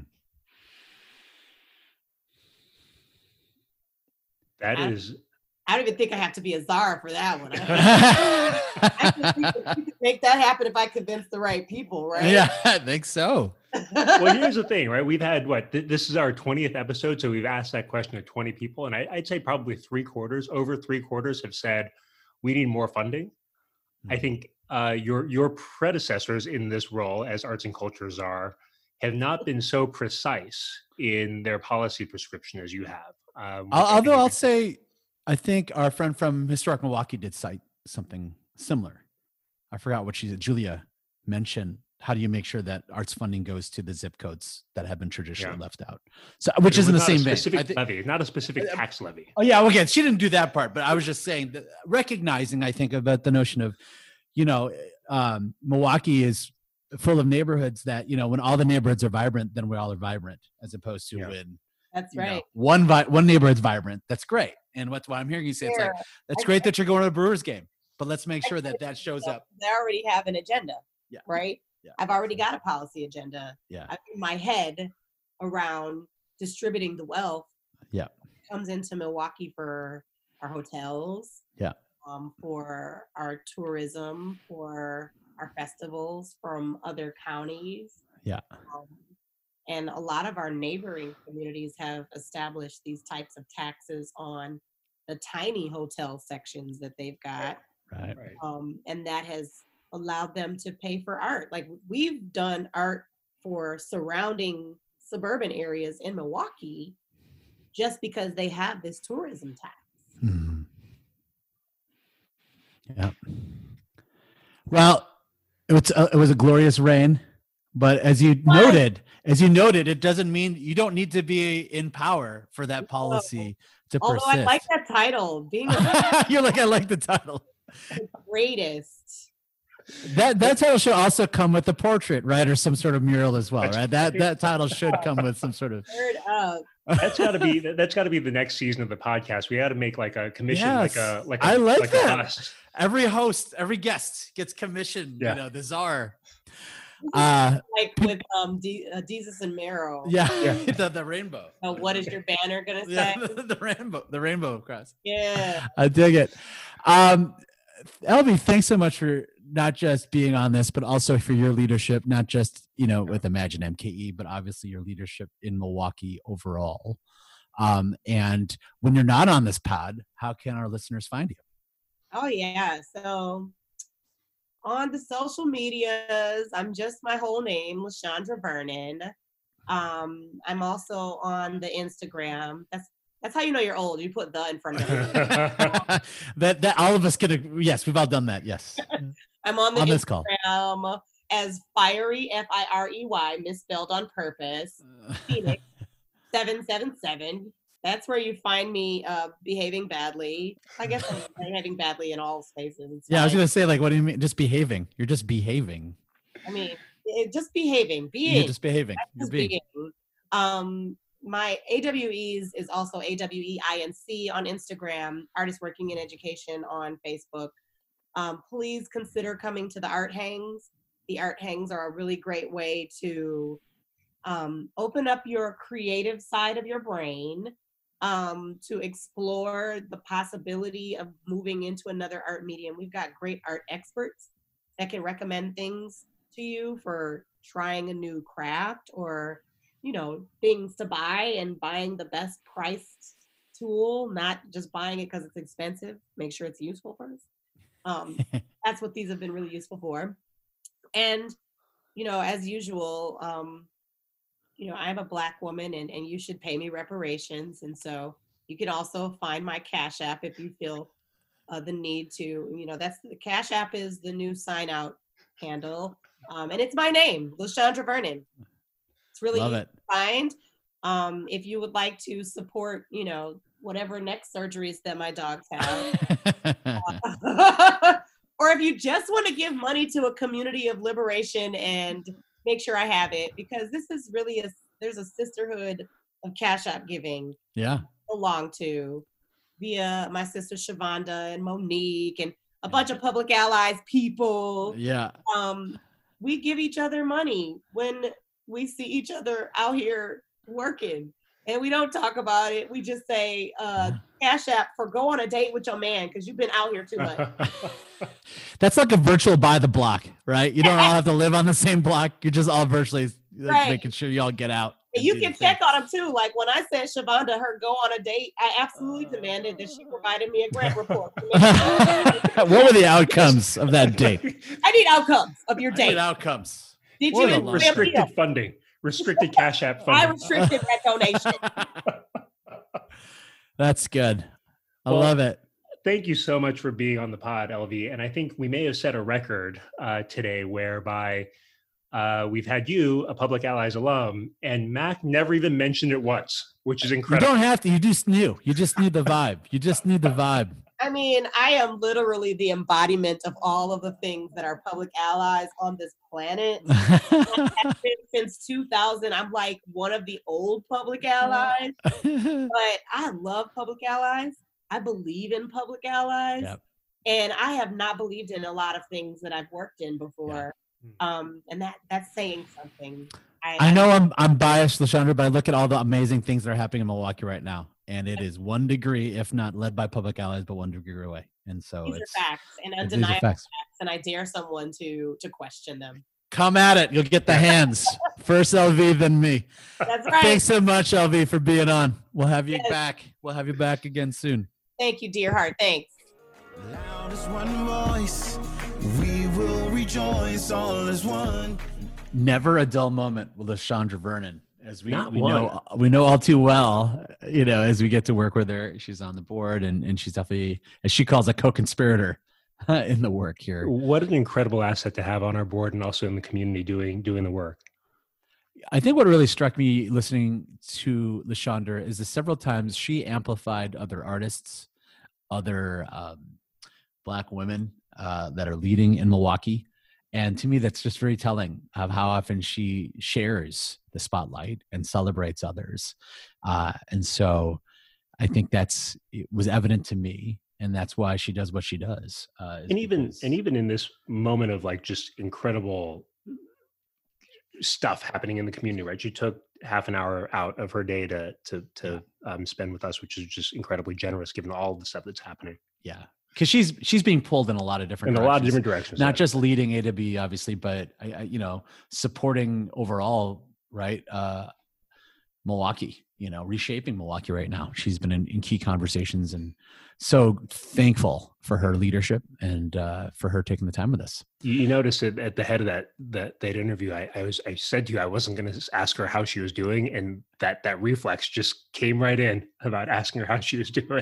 That I- is I don't even think I have to be a czar for that one. I, I think we could, we could make that happen if I convince the right people, right? Yeah, I think so. well, here's the thing, right? We've had what th- this is our twentieth episode, so we've asked that question to twenty people, and I, I'd say probably three quarters, over three quarters, have said we need more funding. I think uh, your your predecessors in this role as arts and culture czar have not been so precise in their policy prescription as you have. Um, which I Al- think Although is I'll a- say, I think our friend from Historic Milwaukee did cite something similar. I forgot what she said. Julia mentioned, how do you make sure that arts funding goes to the zip codes that have been traditionally Yeah. left out? So, which it is in the was not a same vein. specific I thi- levy, not a specific tax levy. Oh yeah, okay. She didn't do that part, but I was just saying that recognizing, I think, about the notion of, you know, um, Milwaukee is full of neighborhoods that, you know, when all the neighborhoods are vibrant, then we all are vibrant, as opposed to Yeah. when That's you know, right. one vi- one neighborhood's vibrant. That's great. And what's what I'm hearing you say, it's like, Yeah. that's I- great that you're going to a Brewers game, but let's make sure that that shows up. They already have an agenda, Yeah. right? Yeah. I've already got a policy agenda. Yeah. I- in my head around distributing the wealth. Yeah. Comes into Milwaukee for our hotels. Yeah. Um, for our tourism, for our festivals from other counties. Yeah. Um, and a lot of our neighboring communities have established these types of taxes on the tiny hotel sections that they've got. Right. Right. Um, and that has allowed them to pay for art. Like we've done art for surrounding suburban areas in Milwaukee just because they have this tourism tax. Mhm. Yeah. Well, it was a, it was a glorious reign, but as you What? noted, as you noted, it doesn't mean you don't need to be in power for that policy to Although persist. I like that title, being the You're like, I like the title. greatest. That that title should also come with a portrait, right, or some sort of mural as well, That's right? That that title should come with some sort of. Third up. That's got to be that's got to be the next season of the podcast. We got to make like a commission, like Yes. a like a, I like like that. a bust. Every host, every guest gets commissioned. Yeah. You know, the czar. Uh, Like with um D- uh, Jesus and Marrow. yeah, Yeah. the, the rainbow. So what is your banner gonna say? Yeah, the rainbow, the rainbow cross. Yeah. I dig it. Um, Elby, thanks so much for not just being on this, but also for your leadership, not just, you know, with Imagine M K E, but obviously your leadership in Milwaukee overall. Um, and when you're not on this pod, how can our listeners find you? Oh yeah. So on the social medias, I'm just my whole name, LaShondra Vernon. Um, I'm also on the Instagram. That's that's how you know you're old. You put the in front of it. that that all of us get a yes, we've all done that. Yes. I'm on the On this call. Instagram as Fiery, F I R E Y, misspelled on purpose, Phoenix seven seven seven. That's where you find me uh, behaving badly. I guess I'm behaving badly in all spaces. It's Yeah, I was fine. gonna say, like, what do you mean? Just behaving. You're just behaving. I mean, it, just behaving, being. You're just behaving. You're just being. being. Um, my A W Es is also A W E I N C on Instagram, Artists Working in Education on Facebook. Um, please consider coming to the art hangs. The art hangs are a really great way to um, open up your creative side of your brain, um, to explore the possibility of moving into another art medium. We've got great art experts that can recommend things to you for trying a new craft or, you know, things to buy and buying the best priced tool, not just buying it because it's expensive. Make sure it's useful first. Um, that's what these have been really useful for. And, you know, as usual, um, you know, I'm a Black woman and, and you should pay me reparations. And so You can also find my Cash App if you feel uh, the need to. You know, that's the Cash App is the new sign out handle. Um, and it's my name, LaShondra Vernon. It's really Love easy it. to find. Um, if you would like to support, you know, whatever neck surgeries that my dogs have. Or if you just want to give money to a community of liberation and make sure I have it, because this is really a, there's a sisterhood of Cash App giving. Yeah. Belong to via my sister Shavonda and Monique and a bunch of Public Allies people. Yeah. Um, we give each other money when we see each other out here working. And we don't talk about it. We just say, uh, Cash App for go on a date with your man because you've been out here too much. That's like a virtual buy the block, right? You don't all have to live on the same block. You're just all virtually like, right. making sure you all get out. And you can check on them too. Like when I said Shavonda, her go on a date, I absolutely demanded that she provided me a grant report. What were the outcomes of that date? I need outcomes of your I date. need outcomes. Did What you a enjoy a Restricted meal? funding, restricted Cash App I funding. restricted that donation. That's good. I Well, love it. Thank you so much for being on the pod, L V. And I think we may have set a record uh, today whereby uh, we've had you, a Public Allies alum, and Mac never even mentioned it once, which is You incredible. don't have to. You just knew. You just need the vibe. You just need the vibe. I mean, I am literally the embodiment of all of the things that are public allies on this planet. I have been since two thousand. I'm like one of the old public allies, but I love public allies. I believe in public allies. Yep. And I have not believed in a lot of things that I've worked in before. Um, and that that's saying something. I know I'm I'm biased, LaShondra, but I look at all the amazing things that are happening in Milwaukee right now, and it is one degree, if not led by Public Allies, but one degree away. And so These it's are facts and it's- these are undeniable facts. facts, and I dare someone to to question them. Come at it. You'll get the hands. First L V, then me. That's right. Thanks so much, L V, for being on. We'll have you Yes. back. We'll have you back again soon. Thank you, dear heart. Thanks. Loud as one voice, we will rejoice all as one. Never a dull moment with LaShondra Vernon, as we, Not we one. know we know all too well. You know, as we get to work with her, she's on the board, and and she's definitely, as she calls, a co-conspirator in the work here. What an incredible asset to have on our board and also in the community doing doing the work. I think what really struck me listening to LaShondra is the several times she amplified other artists, other um, Black women uh, that are leading in Milwaukee. And to me, that's just very telling of how often she shares the spotlight and celebrates others. Uh, and so I think that's, it was evident to me. And that's why she does what she does. Uh, is And even because- and even in this moment of like just incredible stuff happening in the community, right? She took half an hour out of her day to to to um, spend with us, which is just incredibly generous given all the stuff that's happening yeah, because she's she's being pulled in a lot of different in a lot of directions. different directions. Not yeah. just leading A W B, obviously, but I, I, you know, supporting overall, right? Uh, Milwaukee, you know, reshaping Milwaukee right now. She's been in, in key conversations, and so thankful for her leadership and uh, for her taking the time with us. You, you noticed it at the head of that that that interview. I, I was I said to you I wasn't going to ask her how she was doing, and that that reflex just came right in about asking her how she was doing.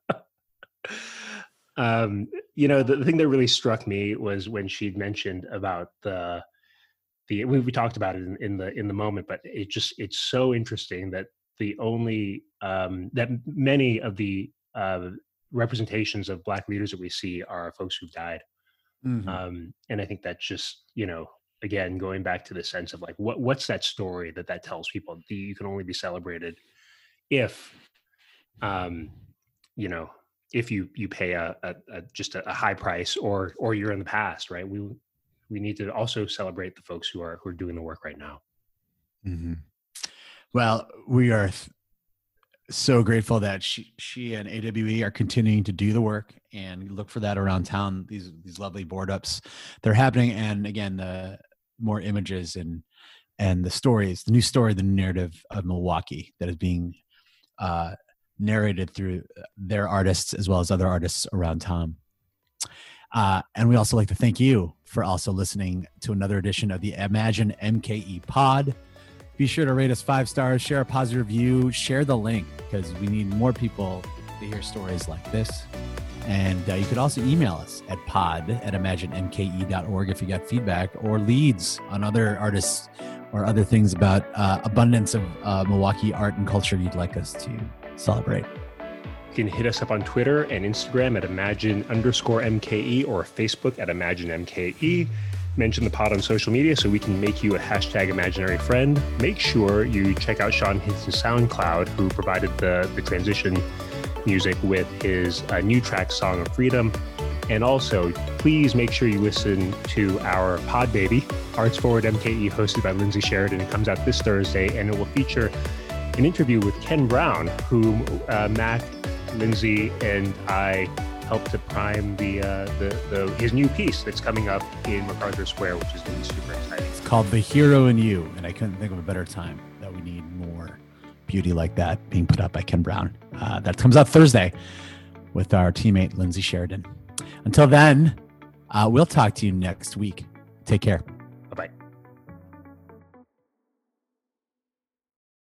um, you know, the, the thing that really struck me was when she'd mentioned about the the we, we talked about it in, in the in the moment, but it just it's so interesting that the only um, that many of the uh, representations of Black leaders that we see are folks who've died. Mhm. Um, and I think that's just, you know, again, going back to the sense of like, what what's that story that that tells people? The, you can only be celebrated if, um, you know, if you you pay a, a, a just a, a high price, or or you're in the past, right? We we need to also celebrate the folks who are who are doing the work right now. Mm-hmm. Well, we are th- so grateful that she, she and A W E are continuing to do the work, and look for that around town. These these lovely board ups, they're happening, and again, the more images and and the stories, the new story, the narrative of Milwaukee that is being uh, narrated through their artists as well as other artists around town. Uh, and we also like to thank you for also listening to another edition of the Imagine M K E Pod. Be sure to rate us five stars, share a positive review, share the link because we need more people to hear stories like this. And uh, you could also email us at pod at imagine m k e dot org if you got feedback or leads on other artists or other things about uh, abundance of uh, Milwaukee art and culture you'd like us to celebrate. You can hit us up on Twitter and Instagram at imagine underscore MKE or Facebook at imagine M K E. Mention the pod on social media so we can make you a hashtag imaginary friend. Make sure you check out Sean Hinton's SoundCloud, who provided the, the transition music with his uh, new track, Song of Freedom. And also, please make sure you listen to our Pod Baby, Arts Forward M K E, hosted by Lindsay Sheridan. It comes out this Thursday, and it will feature an interview with Ken Brown, whom uh, Mac, Lindsay, and I helped to prime the, uh, the the his new piece that's coming up in MacArthur Square, which is going to be super exciting. It's called The Hero in You, and I couldn't think of a better time that we need more beauty like that being put up by Ken Brown. Uh, that comes out Thursday with our teammate Lindsay Sheridan. Until then, uh, we'll talk to you next week. Take care.